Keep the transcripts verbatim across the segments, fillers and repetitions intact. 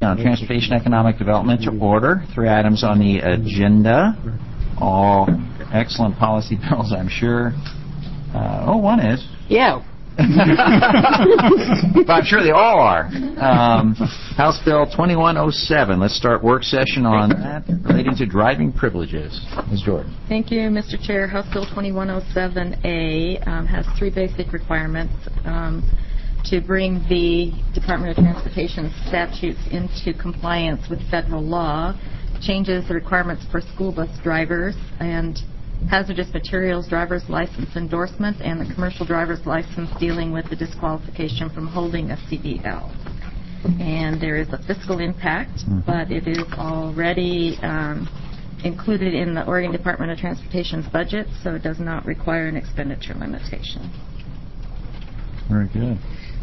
on Transportation Economic Development to order. Three items on the agenda. All excellent policy bills, I'm sure. Uh, oh, one is. Yeah. But I'm sure they all are. Um, House Bill twenty-one oh seven. Let's start work session on that relating to driving privileges. Miz Jordan. Thank you, Mister Chair. House Bill twenty-one oh seven A um, has three basic requirements um, to bring the Department of Transportation statutes into compliance with federal law, changes the requirements for school bus drivers, and hazardous materials driver's license endorsement, and the commercial driver's license dealing with the disqualification from holding a C D L. And there is a fiscal impact, mm-hmm. but it is already um, included in the Oregon Department of Transportation's budget, so it does not require an expenditure limitation. Very good.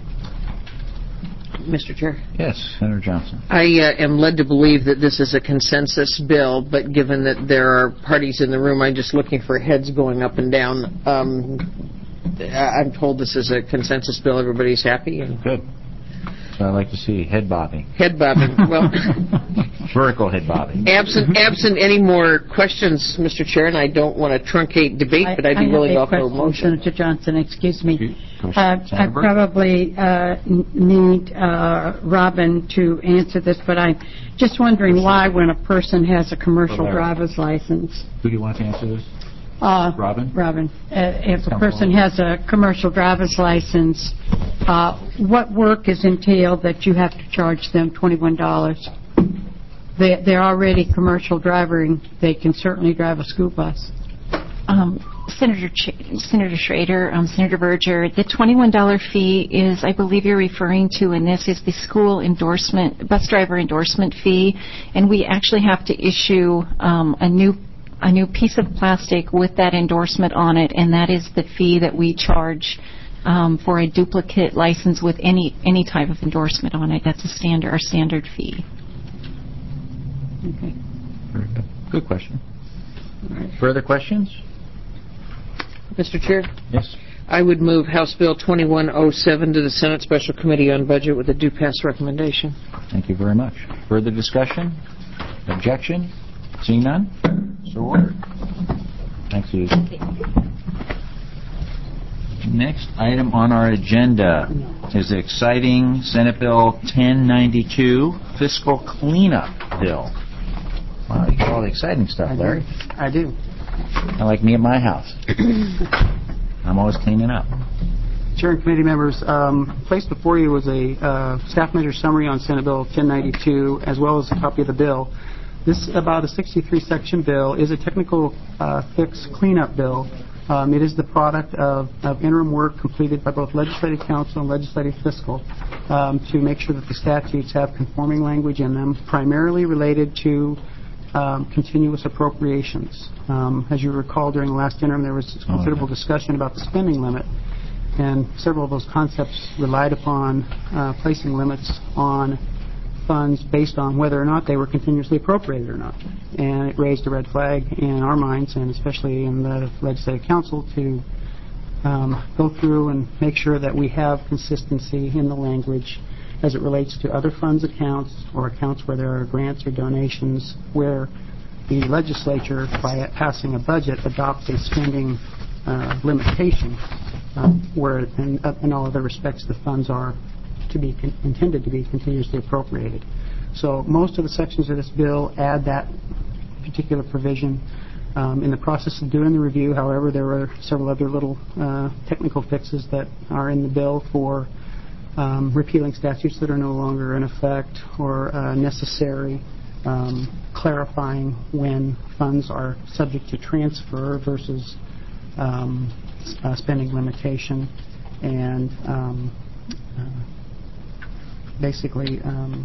Mister Chair? Yes, Senator Johnson. I uh, am led to believe that this is a consensus bill, but given that there are parties in the room, I'm just looking for heads going up and down. Um, I'm told this is a consensus bill. Everybody's happy. And good. So I like to see head bobbing. Head bobbing. Well, vertical head bobbing. Absent, absent any more questions, Mister Chair, and I don't want to truncate debate, I, but I'd be I willing to have a offer a motion. Senator Johnson, excuse me. Uh, I probably uh, need uh, Robin to answer this, but I'm just wondering why, when a person has a commercial driver's license. Who do you want to answer this? Uh, Robin? Robin. Uh, if a person has a commercial driver's license, uh, what work is entailed that you have to charge them twenty-one dollars? They, they're already commercial driving. They can certainly drive a school bus. Um, Senator Ch- Senator Schrader, um, Senator Berger, the twenty-one dollars fee is, I believe you're referring to, and this is the school endorsement, bus driver endorsement fee, and we actually have to issue um, a new a new piece of plastic with that endorsement on it, and that is the fee that we charge um, for a duplicate license with any any type of endorsement on it. That's a standard, our standard fee. Okay. Very good. Good question. Right. Further questions? Mister Chair? Yes. I would move House Bill twenty-one oh seven to the Senate Special Committee on Budget with a due pass recommendation. Thank you very much. Further discussion? Objection? Seeing none? So ordered. Thanks, Susan. Next item on our agenda is the exciting Senate Bill ten ninety-two, Fiscal Cleanup Bill. Wow, you got all the exciting stuff, Larry. I do. Kind of like me at my house. I'm always cleaning up. Chair and committee members, um, placed before you was a uh, staff measure summary on Senate Bill ten ninety-two, as well as a copy of the bill. This, about a sixty-three section bill, is a technical uh, fix cleanup bill. Um, it is the product of, of interim work completed by both Legislative Council and Legislative Fiscal um, to make sure that the statutes have conforming language in them, primarily related to um, continuous appropriations. Um, as you recall, during the last interim, there was considerable discussion about the spending limit, and several of those concepts relied upon uh, placing limits on funds based on whether or not they were continuously appropriated or not. And it raised a red flag in our minds, and especially in the Legislative Council, to um, go through and make sure that we have consistency in the language as it relates to other funds accounts or accounts where there are grants or donations where the legislature, by passing a budget, adopts a spending uh, limitation uh, where in, in all other respects the funds are to be con- intended to be continuously appropriated. So most of the sections of this bill add that particular provision. Um, in the process of doing the review, however, there are several other little uh, technical fixes that are in the bill for um, repealing statutes that are no longer in effect or uh, necessary, um, clarifying when funds are subject to transfer versus um, uh, spending limitation, and um, uh, basically um,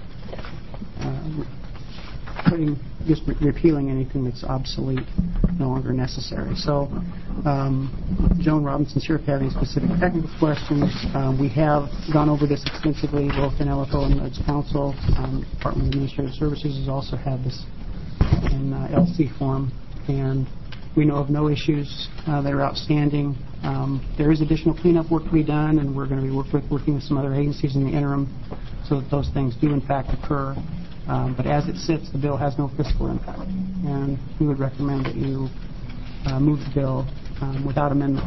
uh, putting, just re- repealing anything that's obsolete, no longer necessary. So, um, Joan Robinson, here, if you have any specific technical questions, um, we have gone over this extensively, both in L F O and Ledge Council. Um, Department of Administrative Services has also had this in uh, L C form, and we know of no issues uh, that are outstanding Um, there is additional cleanup work to be done, and we're going to be work with, working with some other agencies in the interim so that those things do in fact occur. Um, but as it sits, the bill has no fiscal impact, and we would recommend that you uh, move the bill um, without amendment.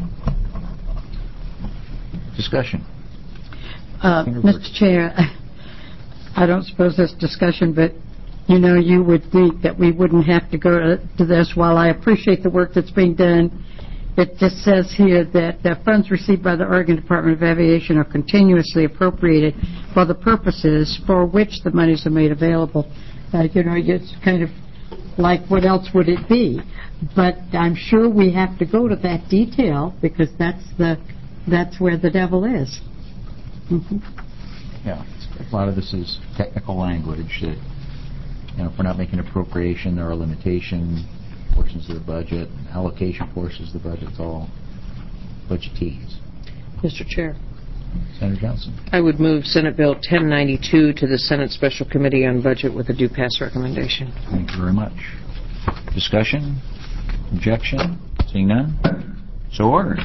Discussion. Uh, Mister Chair, I don't suppose this discussion, but you know, you would think that we wouldn't have to go to, to this. While I appreciate the work that's being done, it just says here that the funds received by the Oregon Department of Aviation are continuously appropriated for the purposes for which the monies are made available. Uh, you know, it's kind of like, what else would it be? But I'm sure we have to go to that detail because that's the that's where the devil is. Mm-hmm. Yeah, a lot of this is technical language that, you know, if we're not making appropriation, there are limitation portions of the budget, allocation portions of the budget. It's all budgetese. Mister Chair. Senator Johnson. I would move Senate Bill ten ninety-two to the Senate Special Committee on Budget with a due pass recommendation. Thank you very much. Discussion? Objection? Seeing none? So ordered.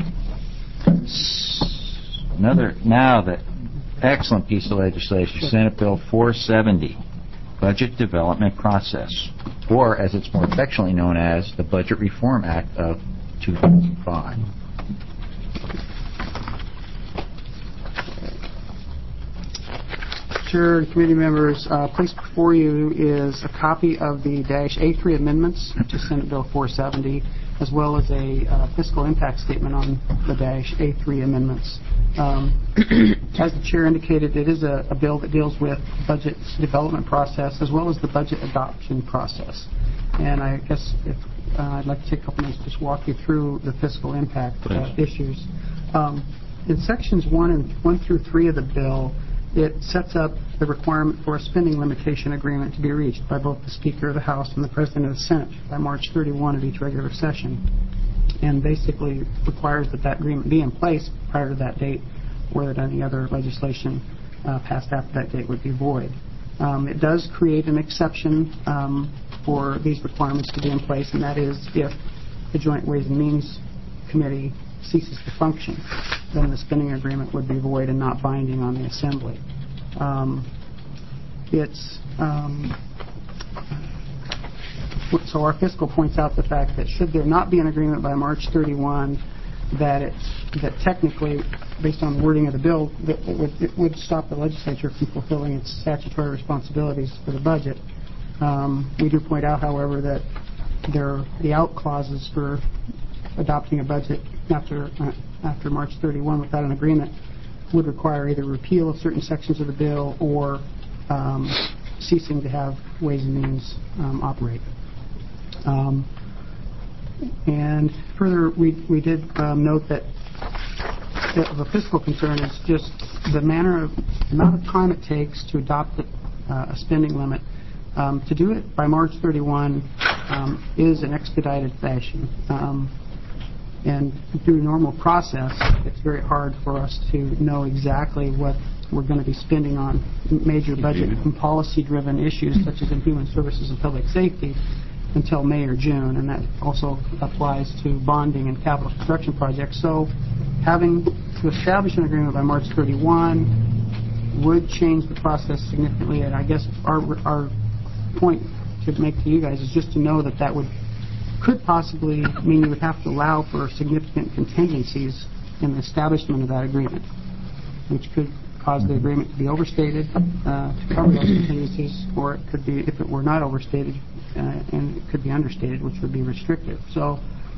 Another, now the excellent piece of legislation, Senate Bill four seventy, Budget Development Process, or as it's more affectionately known as, the Budget Reform Act of two thousand five. Chair and committee members, uh, placed before you is a copy of the dash A three amendments to Senate Bill four seventy, as well as a uh, fiscal impact statement on the dash A three amendments. Um, as the chair indicated, it is a, a bill that deals with budget development process as well as the budget adoption process. And I guess if uh, I'd like to take a couple minutes to just walk you through the fiscal impact uh, issues. Um, in sections one and one through three of the bill, it sets up the requirement for a spending limitation agreement to be reached by both the Speaker of the House and the President of the Senate by March thirty-first of each regular session, and basically requires that that agreement be in place prior to that date, or that any other legislation uh, passed after that date would be void. Um, it does create an exception um, for these requirements to be in place, and that is if the Joint Ways and Means Committee ceases to function, then the spending agreement would be void and not binding on the Assembly. Um, it's um, so our fiscal points out the fact that should there not be an agreement by March thirty-first, that it that technically, based on the wording of the bill, that it would, it would stop the legislature from fulfilling its statutory responsibilities for the budget. Um, we do point out, however, that there are the out clauses for adopting a budget after uh, after March thirty-first without an agreement would require either repeal of certain sections of the bill or um, ceasing to have Ways and Means um, operate. Um, and further, we we did um, note that the fiscal concern is just the manner of the amount of time it takes to adopt a, uh, a spending limit. Um, to do it by March thirty-first um, is an expedited fashion. Um, And through normal process, it's very hard for us to know exactly what we're going to be spending on major budget and policy-driven issues such as in human services and public safety until May or June, and that also applies to bonding and capital construction projects. So having to establish an agreement by March thirty-first would change the process significantly, and I guess our, our point to make to you guys is just to know that that would could possibly mean you would have to allow for significant contingencies in the establishment of that agreement, which could cause the agreement to be overstated uh, to cover those contingencies, or it could be, if it were not overstated, uh, and it could be understated, which would be restrictive. So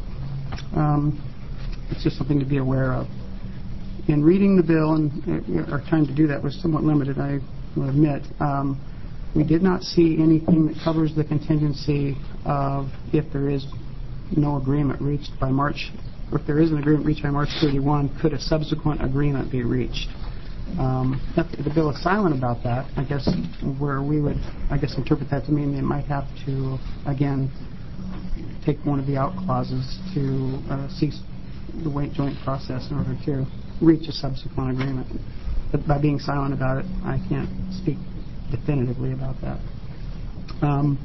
um, it's just something to be aware of. In reading the bill, and uh, our time to do that was somewhat limited, I will admit, um, we did not see anything that covers the contingency of if there is no agreement reached by March, or if there is an agreement reached by March thirty-first, could a subsequent agreement be reached? Um, the bill is silent about that. I guess where we would, I guess, interpret that to mean they might have to, again, take one of the out clauses to uh, cease the joint process in order to reach a subsequent agreement. But by being silent about it, I can't speak definitively about that. Um,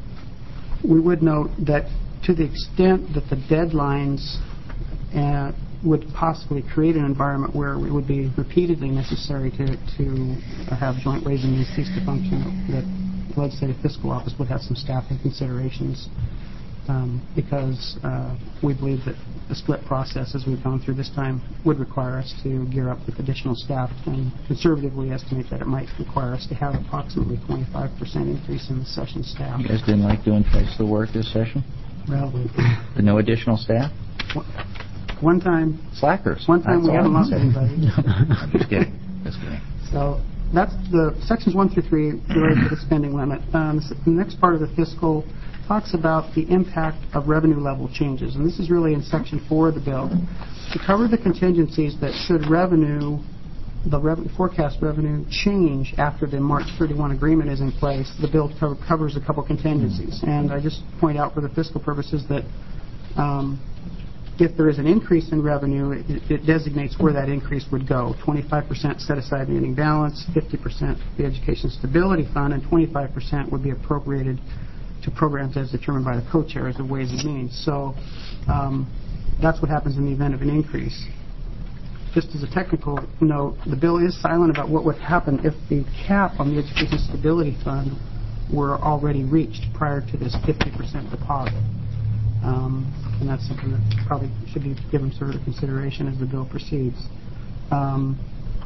we would note that to the extent that the deadlines uh, would possibly create an environment where it would be repeatedly necessary to, to have joint ways and means cease to function, that the Legislative Fiscal Office would have some staffing considerations, um, because uh, we believe that the split process, as we've gone through this time, would require us to gear up with additional staff, and conservatively estimate that it might require us to have approximately twenty-five percent increase in the session staff. You guys didn't like doing twice the work this session? Well, we, No additional staff? one time, Slackers. one time That's we all haven't I'm lost saying. anybody. I'm just kidding. Just kidding. So that's the sections one through three related to the spending limit. Um, the next part of the fiscal talks about the impact of revenue level changes, and this is really in section four of the bill. To cover the contingencies that should revenue, the revenue, forecast revenue change after the March thirty-first agreement is in place, the bill co- covers a couple contingencies. And I just point out for the fiscal purposes that um, if there is an increase in revenue, it, it designates where that increase would go. twenty-five percent set aside in the ending balance, fifty percent the Education Stability Fund, and twenty-five percent would be appropriated to programs as determined by the co-chairs of Ways and Means. So um, that's what happens in the event of an increase. Just as a technical note, the bill is silent about what would happen if the cap on the Education Stability Fund were already reached prior to this fifty percent deposit. Um, and that's something that probably should be given further consideration as the bill proceeds. Um,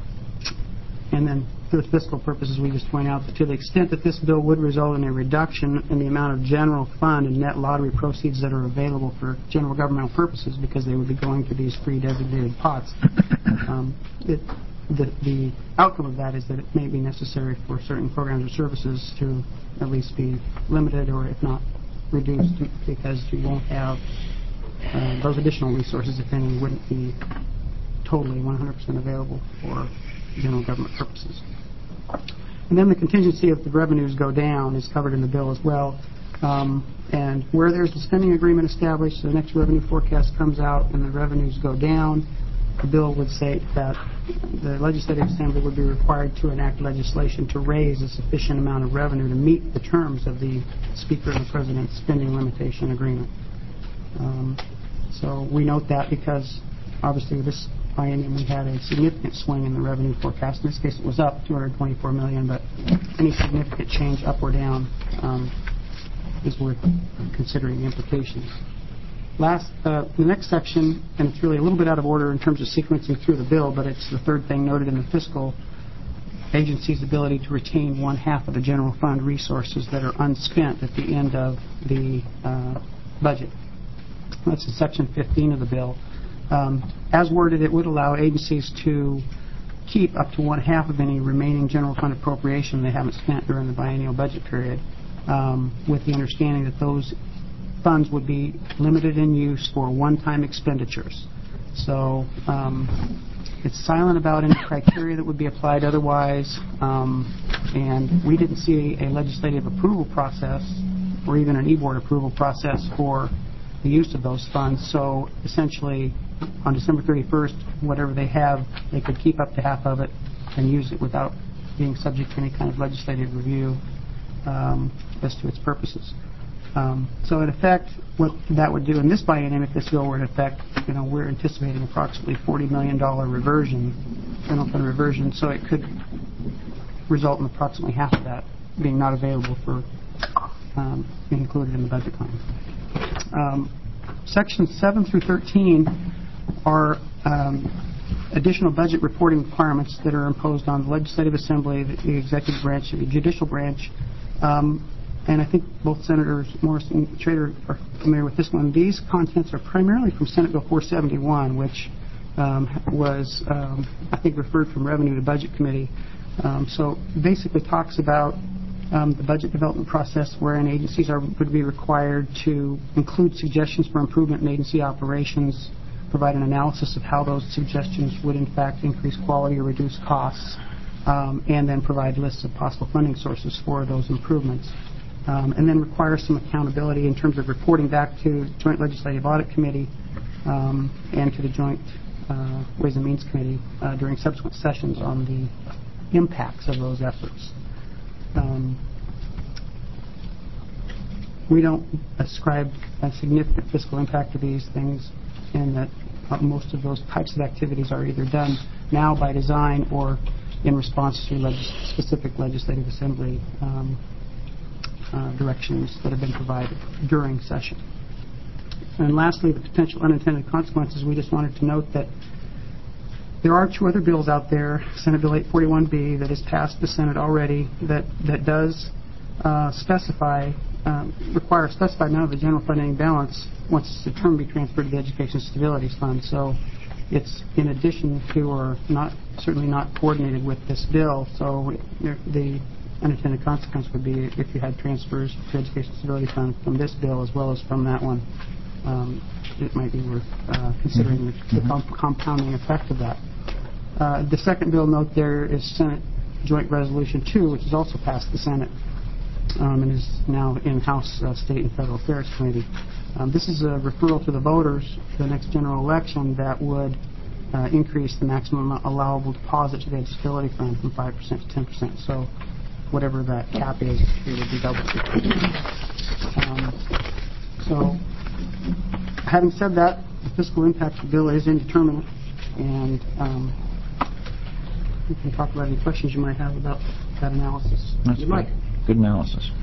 and then for the fiscal purposes, we just point out that to the extent that this bill would result in a reduction in the amount of general fund and net lottery proceeds that are available for general governmental purposes, because they would be going to these free designated pots, um, it, the, the outcome of that is that it may be necessary for certain programs or services to at least be limited, or if not reduced, because you won't have uh, those additional resources, if any, wouldn't be totally one hundred percent available for general government purposes. And then the contingency if the revenues go down is covered in the bill as well. Um, and where there's a spending agreement established, the next revenue forecast comes out and the revenues go down, the bill would say that the Legislative Assembly would be required to enact legislation to raise a sufficient amount of revenue to meet the terms of the Speaker and the President's spending limitation agreement. Um, so we note that because obviously this biennium we had a significant swing in the revenue forecast. In this case it was up two hundred twenty-four million dollars, but any significant change up or down um, is worth considering the implications. Last, uh, the next section, and it's really a little bit out of order in terms of sequencing through the bill, but it's the third thing noted in the fiscal agency's ability to retain one half of the general fund resources that are unspent at the end of the uh, budget. That's in section fifteen of the bill. Um, as worded, it would allow agencies to keep up to one half of any remaining general fund appropriation they haven't spent during the biennial budget period, um, with the understanding that those funds would be limited in use for one-time expenditures. So um, it's silent about any criteria that would be applied otherwise, um, and we didn't see a legislative approval process or even an e-board approval process for the use of those funds. So essentially, on December thirty-first, whatever they have, they could keep up to half of it and use it without being subject to any kind of legislative review um, as to its purposes. Um, so in effect, what that would do in this biennium, if this bill were in effect, you know, we're anticipating approximately forty million dollars reversion, general fund reversion, so it could result in approximately half of that being not available for um, being included in the budget plan. Um, sections seven through thirteen are um, additional budget reporting requirements that are imposed on the Legislative Assembly, the executive branch, and the judicial branch. Um, and I think both Senators Morris and Schrader are familiar with this one. These contents are primarily from Senate Bill four seventy-one, which um, was, um, I think, referred from Revenue to Budget Committee. Um, so basically talks about um, the budget development process wherein agencies are, would be required to include suggestions for improvement in agency operations, provide an analysis of how those suggestions would in fact increase quality or reduce costs, um, and then provide lists of possible funding sources for those improvements. Um, and then require some accountability in terms of reporting back to Joint Legislative Audit Committee um, and to the Joint uh, Ways and Means Committee uh, during subsequent sessions on the impacts of those efforts. Um, we don't ascribe a significant fiscal impact to these things, and that uh, most of those types of activities are either done now by design or in response to legis- specific legislative assembly um, uh, directions that have been provided during session. And lastly, the potential unintended consequences. We just wanted to note that there are two other bills out there, Senate Bill eight forty-one B, that has passed the Senate already, that, that does uh, specify, um, require a specified amount of the general fund ending balance once it's determined to be transferred to the Education Stability Fund. So it's in addition to, or not, certainly not coordinated with this bill. So the unintended consequence would be if you had transfers to Education Stability Fund from this bill as well as from that one. Um, it might be worth uh, considering the, the comp- compounding effect of that. Uh, the second bill note there is Senate Joint Resolution two, which has also passed the Senate um, and is now in House uh, State and Federal Affairs Committee. Um, this is a referral to the voters for the next general election that would uh, increase the maximum allowable deposit to the Disability Fund from five percent to ten percent. So whatever that cap is, it would be doubled. Um, so having said that, the fiscal impact of the bill is indeterminate, and um, we can talk about any questions you might have about that analysis. That's You'd good. like. Good analysis.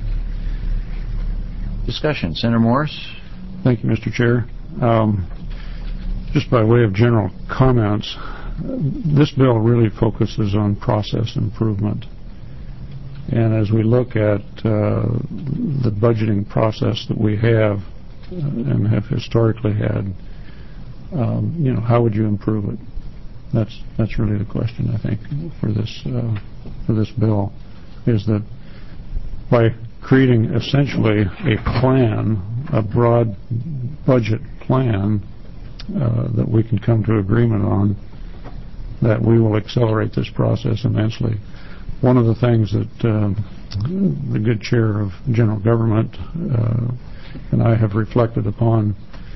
Discussion. Senator Morris? Thank you, Mister Chair. Um, just by way of general comments, this bill really focuses on process improvement. And as we look at uh, the budgeting process that we have uh, and have historically had, um, you know, how would you improve it? That's that's really the question, I think, for this uh, for this bill, is that by creating essentially a plan, a broad budget plan uh, that we can come to agreement on, that we will accelerate this process immensely. One of the things that uh, the good chair of general government uh, and I have reflected upon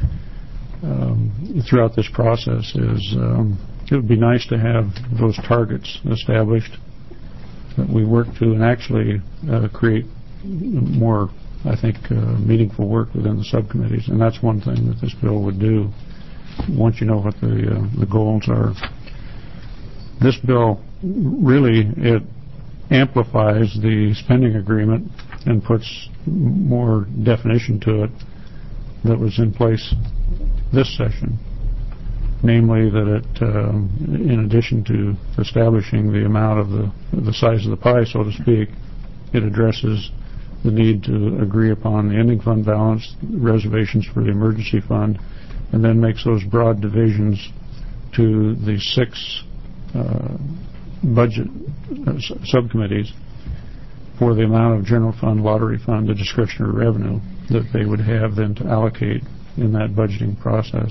um, throughout this process is um, it would be nice to have those targets established that we work to and actually uh, create more, I think, uh, meaningful work within the subcommittees. And that's one thing that this bill would do once you know what the uh, the goals are. This bill really, it amplifies the spending agreement and puts more definition to it that was in place this session. Namely, that it, uh, in addition to establishing the amount of the the size of the pie, so to speak, it addresses the need to agree upon the ending fund balance, reservations for the emergency fund, and then makes those broad divisions to the six uh, budget uh, subcommittees for the amount of general fund, lottery fund, the discretionary revenue that they would have then to allocate in that budgeting process.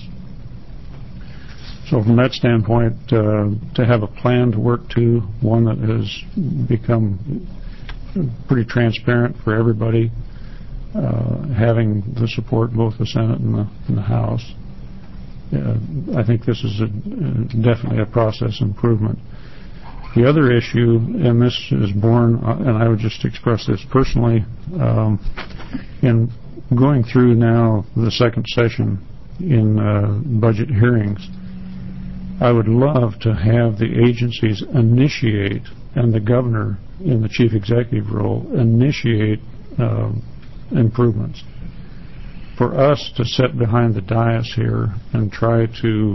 So from that standpoint, uh, to have a plan to work to, one that has become pretty transparent for everybody, uh, having the support of both the Senate and the, and the House, uh, I think this is a, uh, definitely a process improvement. The other issue, and this is born, uh, and I would just express this personally, um, in going through now the second session in uh, budget hearings, I would love to have the agencies initiate, and the governor in the chief executive role, initiate uh, improvements. For us to sit behind the dais here and try to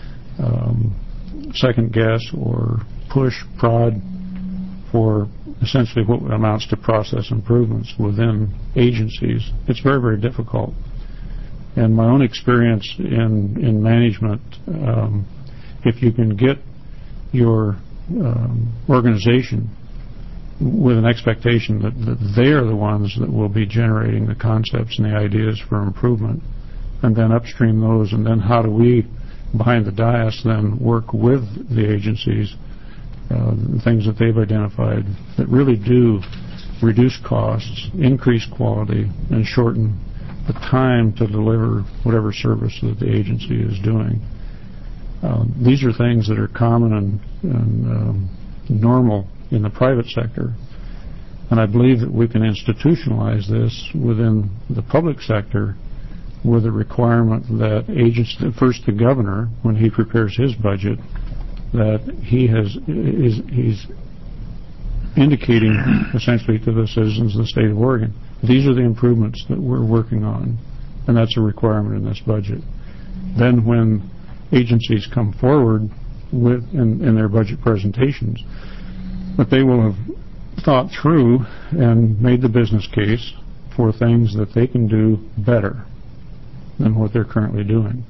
um, second guess or push, prod for essentially what amounts to process improvements within agencies, it's very, very difficult. And my own experience in, in management, um, if you can get your um, organization with an expectation that, that they're the ones that will be generating the concepts and the ideas for improvement, and then upstream those, and then how do we, behind the dais, then work with the agencies, uh, the things that they've identified that really do reduce costs, increase quality, and shorten the time to deliver whatever service that the agency is doing. Um, these are things that are common and, and um, normal in the private sector, and I believe that we can institutionalize this within the public sector with a requirement that agents, first the governor, when he prepares his budget, that he has is he's indicating essentially to the citizens of the state of Oregon, these are the improvements that we're working on, and that's a requirement in this budget. Then when agencies come forward with in, in their budget presentations, that they will have thought through and made the business case for things that they can do better than what they're currently doing.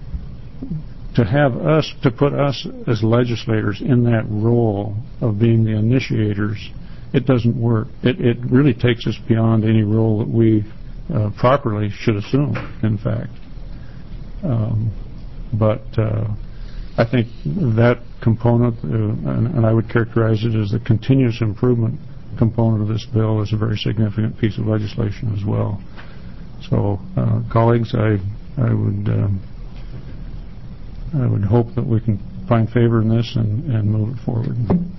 To have us, to put us as legislators in that role of being the initiators, it doesn't work. It, it really takes us beyond any role that we uh, properly should assume, in fact. Um, but uh, I think that component, uh, and, and I would characterize it as the continuous improvement component of this bill, is a very significant piece of legislation as well. So, uh, colleagues, I, I would... Um, I would hope that we can find favor in this and, and move it forward.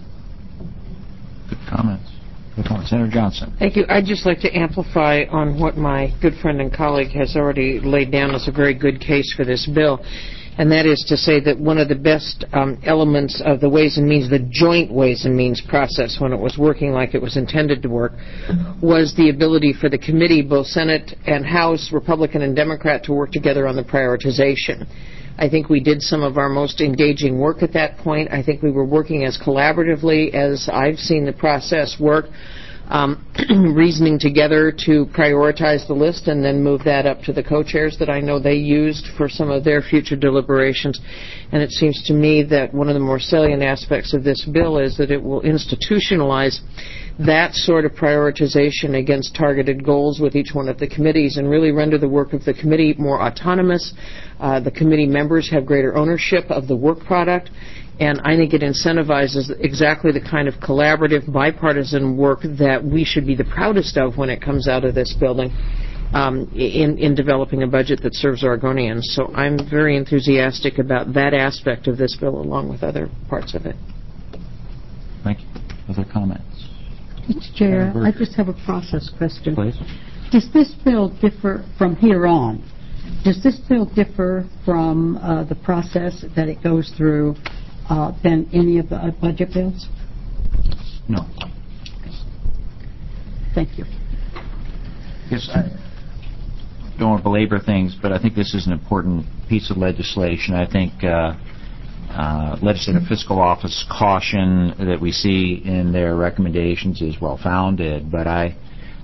Good comments. Good comments. Senator Johnson. Thank you. I'd just like to amplify on what my good friend and colleague has already laid down as a very good case for this bill, and that is to say that one of the best um, elements of the Ways and Means, the joint Ways and Means process, when it was working like it was intended to work, was the ability for the committee, both Senate and House, Republican and Democrat, to work together on the prioritization. I think we did some of our most engaging work at that point. I think we were working as collaboratively as I've seen the process work, um, reasoning together to prioritize the list and then move that up to the co-chairs that I know they used for some of their future deliberations. And it seems to me that one of the more salient aspects of this bill is that it will institutionalize that sort of prioritization against targeted goals with each one of the committees and really render the work of the committee more autonomous. Uh, the committee members have greater ownership of the work product, and I think it incentivizes exactly the kind of collaborative, bipartisan work that we should be the proudest of when it comes out of this building um, in, in developing a budget that serves Oregonians. So I'm very enthusiastic about that aspect of this bill along with other parts of it. Thank you. Other comments? Mister Chair, I just have a process question. Please. Does this bill differ from here on? Does this bill differ from uh, the process that it goes through uh, than any of the uh, budget bills? No. Thank you. Yes, I don't want to belabor things, but I think this is an important piece of legislation. I think uh, uh, Legislative Fiscal Office caution that we see in their recommendations is well-founded, but I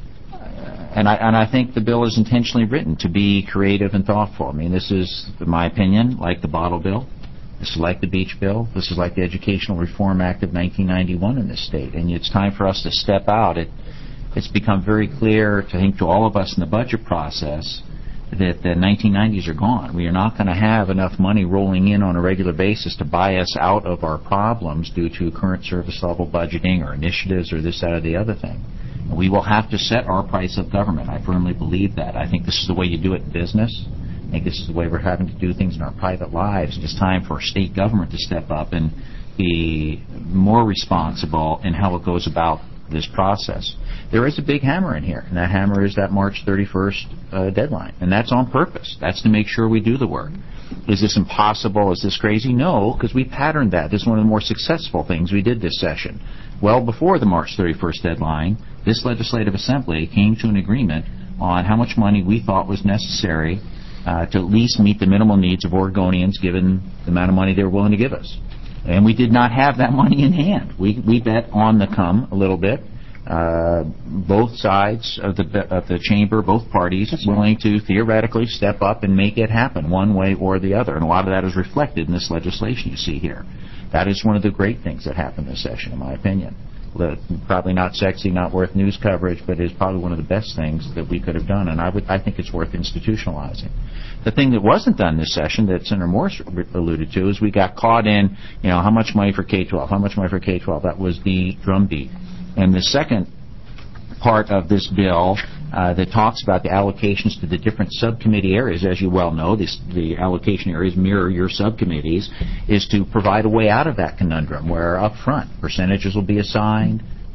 And I, and I think the bill is intentionally written to be creative and thoughtful. I mean, this is, in my opinion, like the bottle bill. This is like the beach bill. This is like the Educational Reform Act of nineteen ninety-one in this state. And it's time for us to step out. It, it's become very clear, to, I think, to all of us in the budget process that the nineteen nineties are gone. We are not going to have enough money rolling in on a regular basis to buy us out of our problems due to current service level budgeting or initiatives or this, that, or the other thing. We will have to set our price of government. I firmly believe that. I think this is the way you do it in business. I think this is the way we're having to do things in our private lives. It's time for state government to step up and be more responsible in how it goes about this process. There is a big hammer in here, and that hammer is that March thirty-first uh, deadline, and that's on purpose. That's to make sure we do the work. Is this impossible? Is this crazy? No, because we patterned that. This is one of the more successful things we did this session. Well before the March thirty-first deadline, this legislative assembly came to an agreement on how much money we thought was necessary uh, to at least meet the minimal needs of Oregonians given the amount of money they were willing to give us. And we did not have that money in hand. We, we bet on the come a little bit. Uh, both sides of the of the chamber, both parties, willing to theoretically step up and make it happen one way or the other. And a lot of that is reflected in this legislation you see here. That is one of the great things that happened this session, in my opinion. Probably not sexy, not worth news coverage, but is probably one of the best things that we could have done, and I would I think it's worth institutionalizing. The thing that wasn't done this session that Senator Morse alluded to is we got caught in, you know, how much money for K twelve, how much money for K twelve. That was the drumbeat. And the second part of this bill uh, that talks about the allocations to the different subcommittee areas, as you well know, this, the allocation areas mirror your subcommittees, is to provide a way out of that conundrum where up front percentages will be assigned,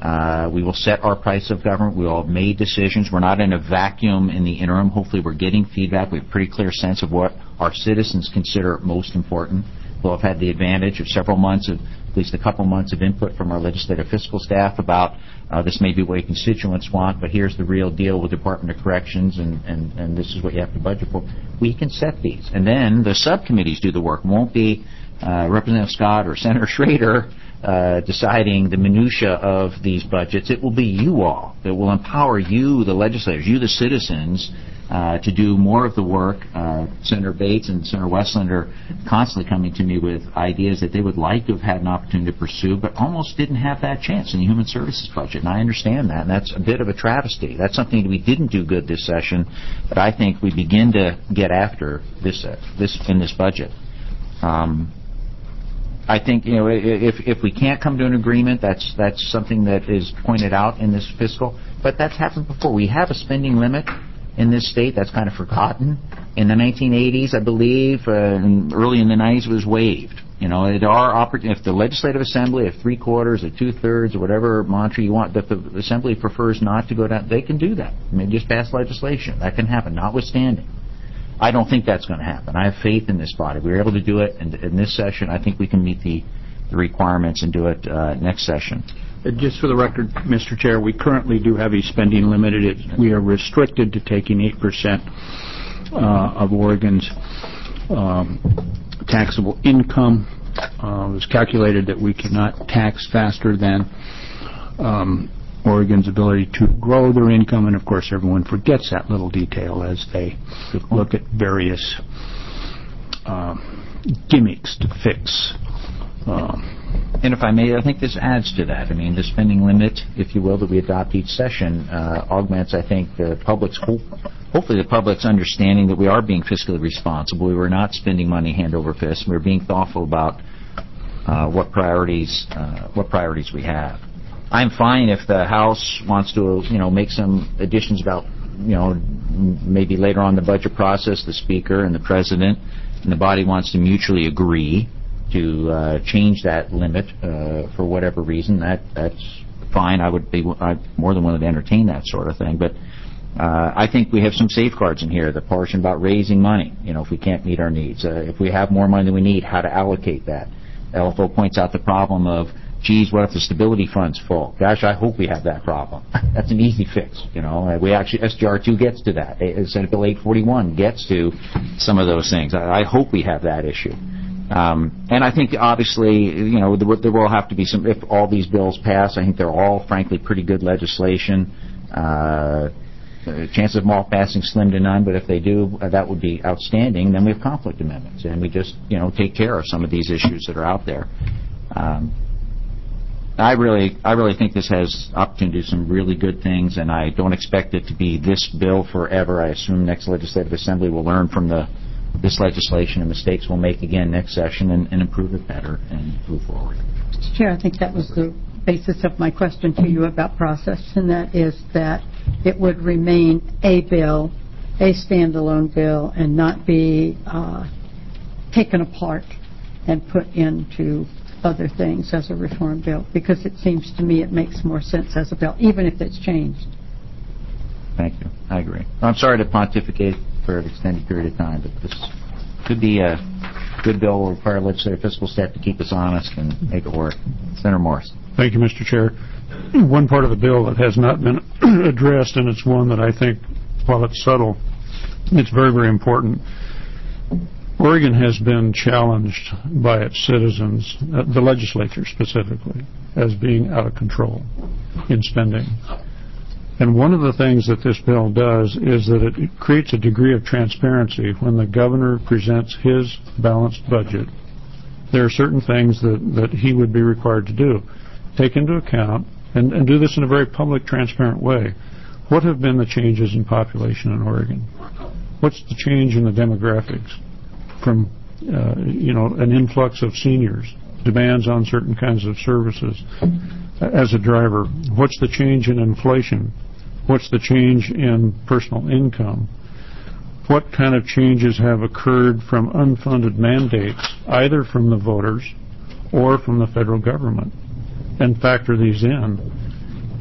Uh, we will set our price of government. We will have made decisions. We're not in a vacuum in the interim. Hopefully we're getting feedback. We have a pretty clear sense of what our citizens consider most important. We'll have had the advantage of several months of, at least a couple months of input from our legislative fiscal staff about uh, this may be what your constituents want, but here's the real deal with Department of Corrections, and, and, and this is what you have to budget for. We can set these. And then the subcommittees do the work. It won't be uh, Representative Scott or Senator Schrader Uh, deciding the minutia of these budgets. It will be you all. It will empower you, the legislators, you, the citizens, uh, to do more of the work. Uh, Senator Bates and Senator Westland are constantly coming to me with ideas that they would like to have had an opportunity to pursue, but almost didn't have that chance in the Human Services budget. And I understand that, and that's a bit of a travesty. That's something we didn't do good this session, but I think we begin to get after this, uh, this in this budget. Um, I think, you know, if if we can't come to an agreement, that's that's something that is pointed out in this fiscal. But that's happened before. We have a spending limit in this state that's kind of forgotten. In the nineteen eighties, I believe, uh, and early in the nineties, it was waived. You know, it are oppor- if the Legislative Assembly, if three quarters or two thirds or whatever mantra you want, that the Assembly prefers not to go down, they can do that. I mean, just pass legislation. That can happen, notwithstanding. I don't think that's going to happen. I have faith in this body. We were able to do it in, in this session. I think we can meet the, the requirements and do it uh, next session. Uh, just for the record, Mister Chair, we currently do have a spending limit. It, we are restricted to taking eight percent uh, of Oregon's um, taxable income. Uh, it was calculated that we cannot tax faster than um, Oregon's ability to grow their income, and of course everyone forgets that little detail as they look at various uh, gimmicks to fix. Um, and if I may, I think this adds to that. I mean, the spending limit, if you will, that we adopt each session uh, augments, I think, the public's hope, hopefully the public's understanding that we are being fiscally responsible. We were not spending money hand over fist. We're being thoughtful about uh, what priorities uh, what priorities we have. I'm fine if the House wants to, you know, make some additions about, you know, maybe later on in the budget process, the Speaker and the President and the body wants to mutually agree to uh, change that limit uh, for whatever reason. That that's fine. I would be I'm more than willing to entertain that sort of thing. But uh, I think we have some safeguards in here. The portion about raising money, you know, if we can't meet our needs, uh, if we have more money than we need, how to allocate that. L F O points out the problem of, geez, what if the stability fund's full? Gosh, I hope we have that problem. That's an easy fix, you know. We actually, S G R two gets to that. Senate Bill eight forty-one gets to some of those things. I, I hope we have that issue. Um, and I think, obviously, you know, there, there will have to be some, if all these bills pass, I think they're all, frankly, pretty good legislation. Uh, chances of them all passing slim to none, but if they do, uh, that would be outstanding. Then we have conflict amendments, and we just, you know, take care of some of these issues that are out there. Um, I really, I really think this has opportunity to do some really good things, and I don't expect it to be this bill forever. I assume next legislative assembly will learn from the this legislation and mistakes we'll make again next session and, and improve it better and move forward. Mister Chair, I think that was the basis of my question to you about process, and that is that it would remain a bill, a standalone bill, and not be uh, taken apart and put into other things as a reform bill, because it seems to me it makes more sense as a bill, even if it's changed. Thank you. I agree. I'm sorry to pontificate for an extended period of time, but this could be a good bill. Will require legislative fiscal staff to keep us honest and make it work. Senator Morris. Thank you, Mister Chair. One part of the bill that has not been addressed, and it's one that I think, while it's subtle, it's very, very important. Oregon has been challenged by its citizens, uh, the legislature specifically, as being out of control in spending. And one of the things that this bill does is that it creates a degree of transparency. When the governor presents his balanced budget, there are certain things that, that he would be required to do. Take into account, and, and do this in a very public, transparent way, what have been the changes in population in Oregon? What's the change in the demographics from, uh, you know, an influx of seniors, demands on certain kinds of services as a driver? What's the change in inflation? What's the change in personal income? What kind of changes have occurred from unfunded mandates, either from the voters or from the federal government? And factor these in.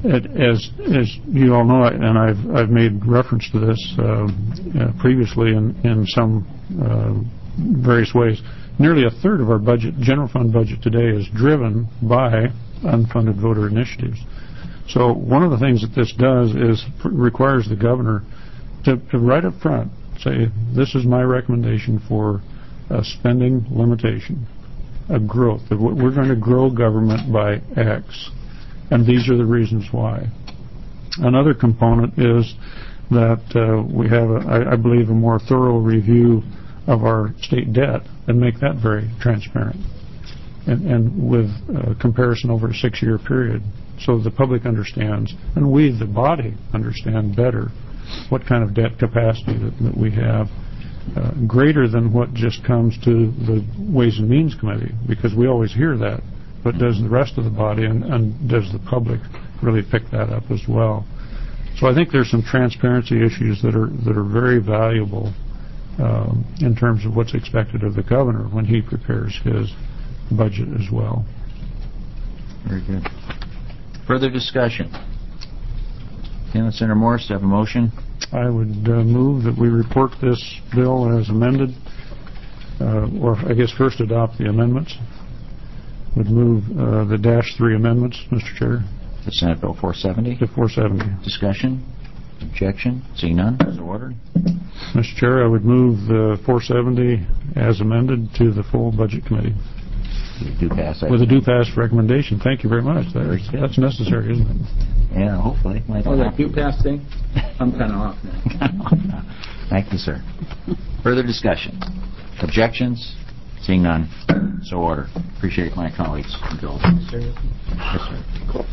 it, as as you all know, and I've I've made reference to this uh, uh, previously in in some uh, various ways. Nearly a third of our budget, general fund budget today, is driven by unfunded voter initiatives. So one of the things that this does is pr- requires the governor to, to right up front say, this is my recommendation for a spending limitation, a growth. We're going to grow government by X, and these are the reasons why. Another component is that uh, we have, a, I, I believe, a more thorough review of our state debt and make that very transparent, and, and with uh, comparison over a six-year period, so the public understands, and we, the body, understand better what kind of debt capacity that, that we have, uh, greater than what just comes to the Ways and Means Committee, because we always hear that, but does the rest of the body and, and does the public really pick that up as well? So I think there's some transparency issues that are that are very valuable um, in terms of what's expected of the governor when he prepares his budget as well. Very good. Further discussion? Okay, Senator Morris, do you have a motion? I would uh, move that we report this bill as amended, uh, or I guess first adopt the amendments. Would move uh, the dash three amendments, Mister Chair. The Senate Bill four seventy. To four seventy. Discussion? Objection? Seeing none, so ordered. Mister Chair, I would move the four seventy as amended to the full Budget Committee. Do pass. With a do pass recommendation. Thank you very much. That's, Very that's necessary, isn't it? Yeah, hopefully. Might Oh, that happen. do pass thing? I'm kind of off now. Thank you, sir. Further discussion? Objections? Seeing none, so ordered. Appreciate my colleagues' indulgence. Yes, sir.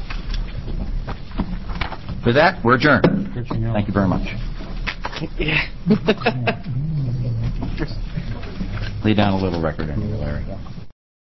With that, we're adjourned. Thank you very much. Lay down a little record anyway, Larry.